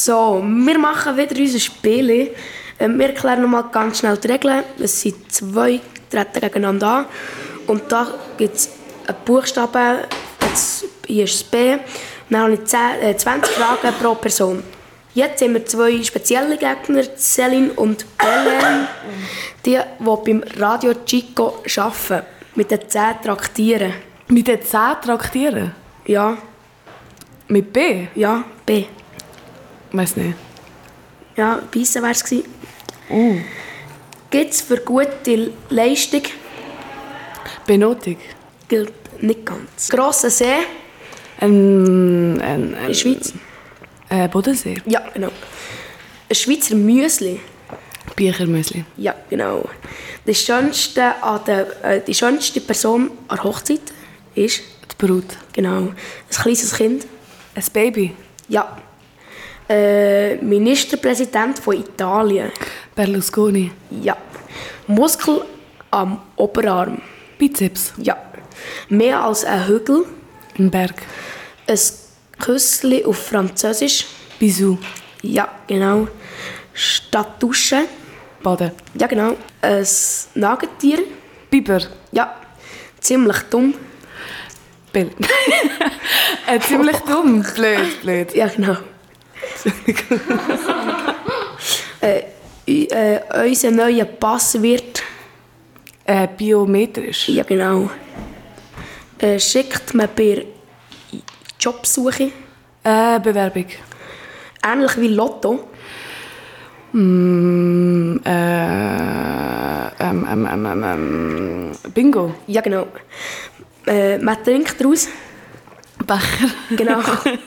So, wir machen wieder unser Spiel. Wir erklären nochmal ganz schnell die Regeln. Es sind 2 treten gegeneinander an. Und da gibt es einen Buchstaben. Jetzt, hier ist das B. Und dann habe ich 20 Fragen pro Person. Jetzt haben wir 2 spezielle Gegner, Celine und Belen, die beim Radio Chico arbeiten. Mit den 10 Traktieren. Mit den 10 Traktieren? Ja. Mit B? Ja, B. Weiss nicht. Ja, Beissen wäre es gewesen. Gibt es für gute Leistung? Benotung? Gilt nicht ganz. Grosser See? In der Schweiz? Bodensee? Ja, genau. Ein Schweizer Müsli? Büchermüsli? Ja, genau. Die schönste Person an der Hochzeit ist? Die Brut? Genau. Ein kleines Kind? Ein Baby? Ja. Ministerpräsident von Italien? Berlusconi? Ja. Muskel am Oberarm? Bizeps? Ja. Mehr als ein Hügel? Ein Berg? Ein Küssli auf Französisch? Bisou? Ja, genau. Statt Duschen? Baden? Ja, genau. Ein Nagetier? Biber? Ja. Ziemlich dumm? Bill? Ziemlich dumm? Blöd. Ja, genau. Unser neuer Pass wird? Biometrisch? Ja, genau. Schickt man per Jobsuche? Bewerbung? Ähnlich wie Lotto? Bingo? Ja, genau. Man trinkt daraus? Becher? Genau.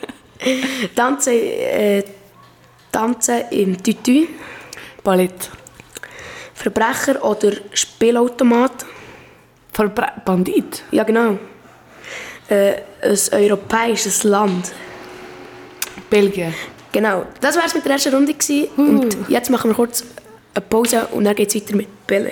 Tanzen im Tütü? Ballett? Verbrecher oder Spielautomat? Bandit? Ja, genau. Ein europäisches Land? Belgien? Genau. Das war es mit der ersten Runde gewesen. Und jetzt machen wir kurz eine Pause und dann geht es weiter mit Bälle.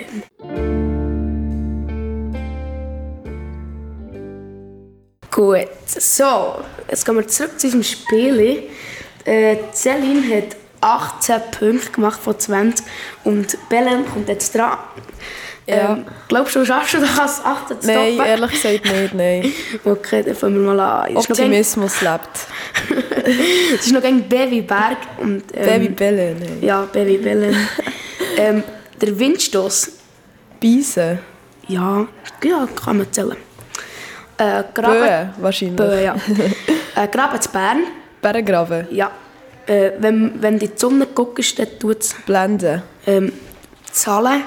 Gut, so, jetzt gehen wir zurück zu unserem Spiel. Celine hat 18 Punkte gemacht von 20 und Belen kommt jetzt dran. Ja. Glaubst du, schaffst du das als 18 zu Nein, stoppen? ehrlich gesagt nicht, nein. Okay, dann fangen wir mal an. Optimismus lebt. Es ist noch gegen Baby Berg. Und, Baby Bellen, nein. Ja, Baby Bellen. Der Windstoß. Beisen. Ja, kann man zählen. Böen, wahrscheinlich. Böen, ja. Graben zu Bern. Bärengraben. Ja. Wenn du in die Sonne guckst, dann tut es Blenden. Zahlen.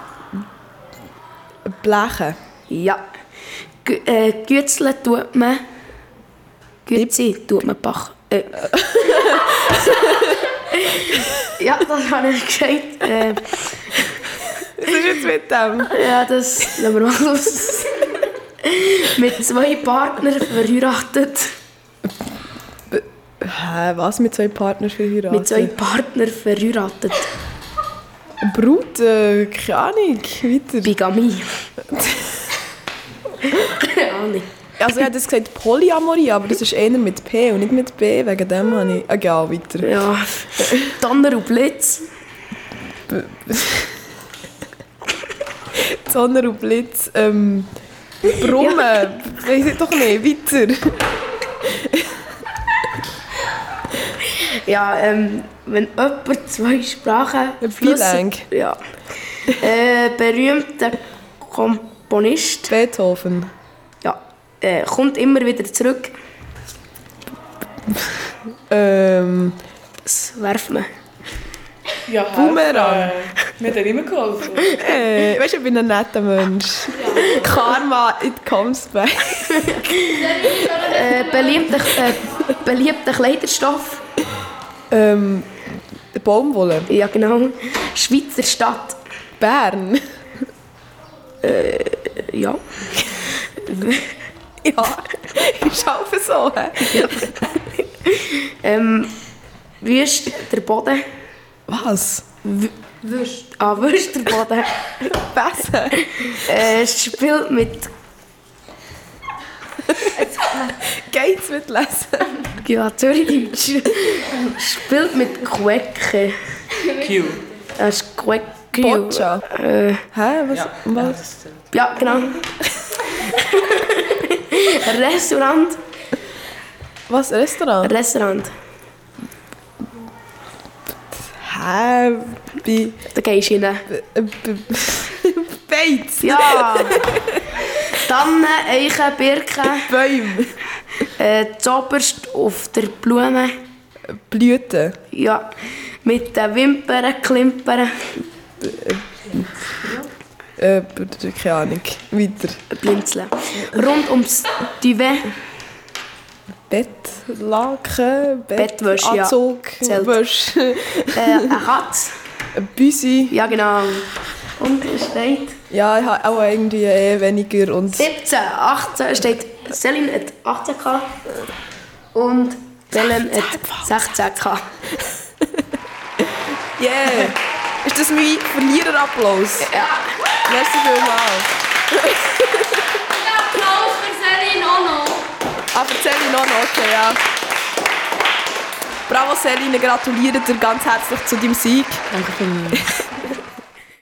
Blechen. Ja. Gützeln tut man. Gützi tut man backen. Ja, das habe ich gesagt. Was ist jetzt mit dem? Ja, das lassen wir mal los. Mit 2 Partnern verheiratet. Hä, was mit 2 Partnern verheiratet? Mit 2 Partnern verheiratet. Brut, keine Ahnung, weiter. Bigamie. Keine Ahnung. Also ich hätte jetzt gesagt Polyamorie, aber das ist eher mit P und nicht mit B, wegen dem habe ich... Egal, weiter. Ja. Donner und Blitz. Sonne und Blitz, Brummen, weiss ich doch nicht, weiter. Ja, wenn jemand 2 Sprachen flüssig... Ja. Berühmter Komponist. Beethoven. Ja. Kommt immer wieder zurück. Das werft man. Ja, Boomerang. Mir hat er immer geholfen. Weißt du, ich bin ein netter Mensch. Karma, it comes back. Beliebter Kleiderstoff. Baumwolle. Ja, genau. Schweizer Stadt. Bern. Ja. Ja, ich arbeite so. Wüst der Boden. Was? Wüst der Boden. Besser. Spielt mit Geht's mit Lesen? Ja, Zürichdeutsch. Spielt mit Quecke. Q. Das ist Quecke. Boccia. Hä? Was? Ja. Was? Ja, genau. Restaurant. Was? Restaurant? Restaurant. Hä? Da gehst du rein. Beiz. Ja. Tannen, Eichen, Birken. Bäume. Zoberst auf der Blume. Blüten. Ja. Mit den Wimpern, Klimpern. Keine Ahnung. Weiter. Blinzeln. Rund ums Duvet. Bettlaken, Bettwäsche, ja. Anzug, Zelt. Wäsche, Eine Katze. ein Büsi. Ja, genau. Und es steht Ja, ich habe auch irgendwie weniger. Und 17, 18 steht, Selin hat 18 gehabt und Belen hat 16 gehabt. yeah! Ist das mein Verliererapplaus? Ja. Merci vielmals. Applaus für Selin auch noch. Ah, für Celine auch noch, okay, ja. Bravo Celine, gratuliere dir ganz herzlich zu deinem Sieg. Danke vielmals.